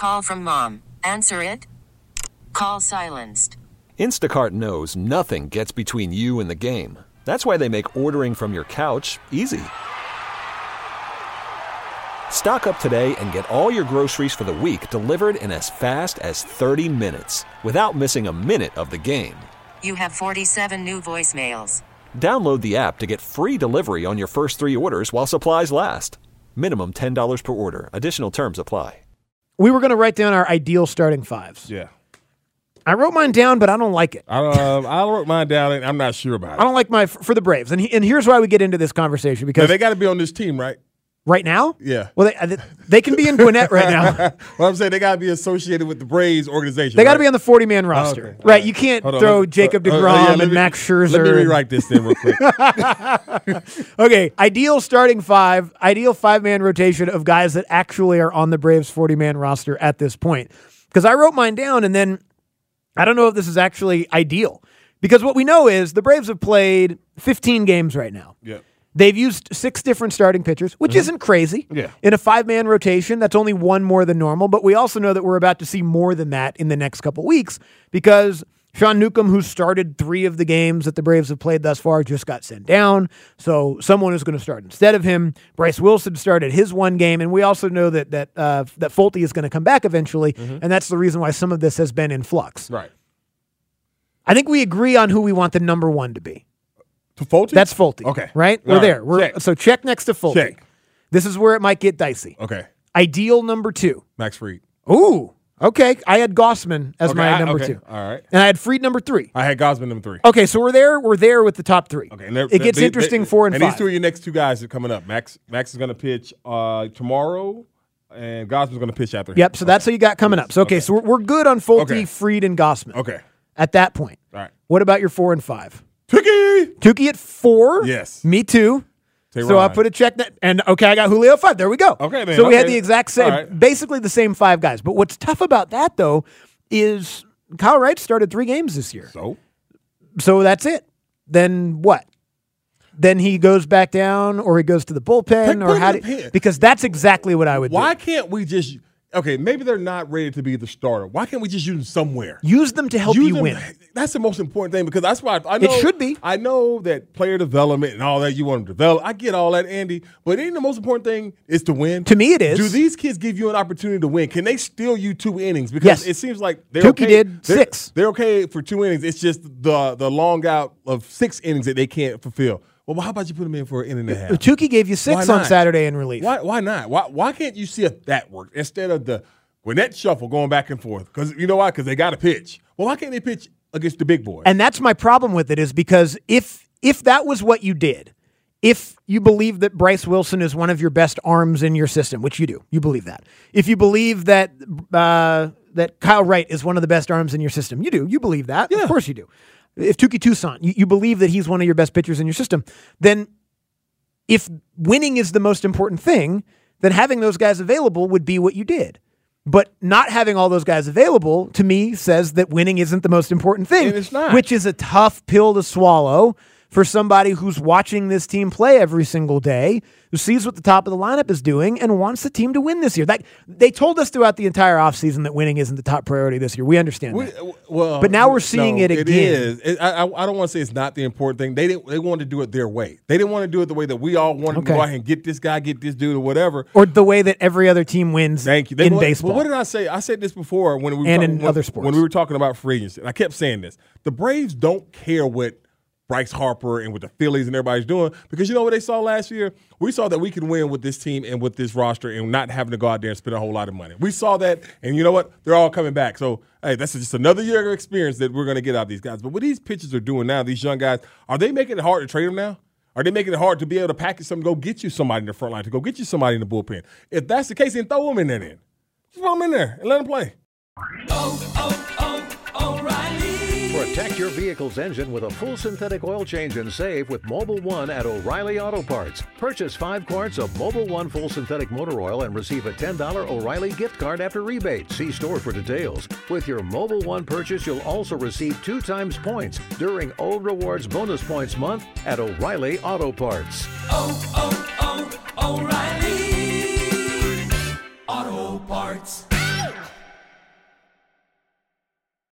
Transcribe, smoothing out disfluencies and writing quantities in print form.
Call from mom. Answer it. Call silenced. Instacart knows nothing gets between you and the game. That's why they make ordering from your couch easy. Stock up today and get all your groceries for the week delivered in as fast as 30 minutes without missing a minute of the game. You have 47 new voicemails. Download the app to get free delivery on your first 3 orders while supplies last. Minimum $10 per order. Additional terms apply. We were going to write down our ideal starting fives. Yeah. I wrote mine down, but I don't like it. I wrote mine down, and I'm not sure about it. I don't like for the Braves. And here's why we get into this conversation. Because now, they got to be on this team, right? Right now? Yeah. Well, they can be in Gwinnett right now. Well, I'm saying they got to be associated with the Braves organization. They got to be on the 40-man roster. Okay. Right. You can't throw Jacob deGrom and Max Scherzer. Let me rewrite this then real quick. Okay. Ideal starting five, ideal 5-man rotation of guys that actually are on the Braves 40-man roster at this point. Because I wrote mine down, and then I don't know if this is actually ideal. Because what we know is the Braves have played 15 games right now. Yeah. They've used 6 different starting pitchers, which isn't crazy. Yeah. In a 5-man rotation, that's only 1 more than normal, but we also know that we're about to see more than that in the next couple weeks because Sean Newcomb, who started 3 of the games that the Braves have played thus far, just got sent down. So someone is going to start instead of him. Bryce Wilson started his 1 game, and we also know that Folty is going to come back eventually, and that's the reason why some of this has been in flux. Right. I think we agree on who we want the number 1 to be. To Folty? That's Folty. Okay. Right? We're there. So check next to Folty. Check. This is where it might get dicey. Okay. Ideal number 2. Max Fried. Ooh. Okay. I had Gossman as my number 2. All right. And I had Fried number 3. I had Gosman number 3. Okay, so we're there with the top 3. Okay. It gets interesting 4 and 5. And these 2 are your next 2 guys that are coming up. Max is going to pitch tomorrow, and Gosman's going to pitch after him. Yep, so that's what you got coming up. So, so we're good on Folty, Fried, and Gossman. Okay. At that point. All right. What about your 4 and 5? Tukey at 4. Yes. Me too. So I put a check that, and I got Julio at 5. There we go. Okay, then. So we had the exact same, basically the same 5 guys. But what's tough about that, though, is Kyle Wright started 3 games this year. So that's it. Then what? Then he goes back down, or he goes to the bullpen, or how? Because that's exactly what I would do. Why can't we just? Okay, maybe they're not ready to be the starter. Why can't we just use them somewhere? Use them to help you win. That's the most important thing because that's why I know. It should be. I know that player development and all that you want to develop. I get all that, Andy. But ain't the most important thing is to win? To me, it is. Do these kids give you an opportunity to win? Can they steal you 2 innings? Because it seems like they're Tukey okay. did 6. They're okay for 2 innings. It's just the long out of 6 innings that they can't fulfill. Well, how about you put them in for an inning and a half? Tukey gave you 6 on Saturday in relief. Why not? Why can't you see if that works instead of the Gwinnett shuffle going back and forth? Because you know why? Because they got to pitch. Well, why can't they pitch against the big boys? And that's my problem with it is because if that was what you did, if you believe that Bryce Wilson is one of your best arms in your system, which you do, you believe that. If you believe that that Kyle Wright is one of the best arms in your system, you do. You believe that. Yeah. Of course you do. If Tukey Toussaint, you believe that he's one of your best pitchers in your system, then if winning is the most important thing, then having those guys available would be what you did. But not having all those guys available, to me, says that winning isn't the most important thing. And it's not. Which is a tough pill to swallow for somebody who's watching this team play every single day, who sees what the top of the lineup is doing and wants the team to win this year. They told us throughout the entire offseason that winning isn't the top priority this year. We understand that. Well, but now we're seeing it again. It is. I don't want to say it's not the important thing. They wanted to do it their way. They didn't want to do it the way that we all wanted to go out and get this guy, get this dude, or whatever. Or the way that every other team wins in baseball. But what did I say? I said this before when we in other sports. When we were talking about free agency. And I kept saying this. The Braves don't care what Bryce Harper and with the Phillies and everybody's doing, because you know what they saw last year? We saw that we can win with this team and with this roster and not having to go out there and spend a whole lot of money. We saw that, and you know what? They're all coming back. So, hey, that's just another year of experience that we're going to get out of these guys. But what these pitchers are doing now, these young guys, are they making it hard to trade them now? Are they making it hard to be able to package something, go get you somebody in the front line, to go get you somebody in the bullpen? If that's the case, then throw them in there then. Just throw them in there and let them play. O'Reilly. Protect your vehicle's engine with a full synthetic oil change and save with Mobil 1 at O'Reilly Auto Parts. Purchase 5 quarts of Mobil 1 full synthetic motor oil and receive a $10 O'Reilly gift card after rebate. See store for details. With your Mobil 1 purchase, you'll also receive 2 times points during O Rewards Bonus Points Month at O'Reilly Auto Parts. O'Reilly Auto Parts.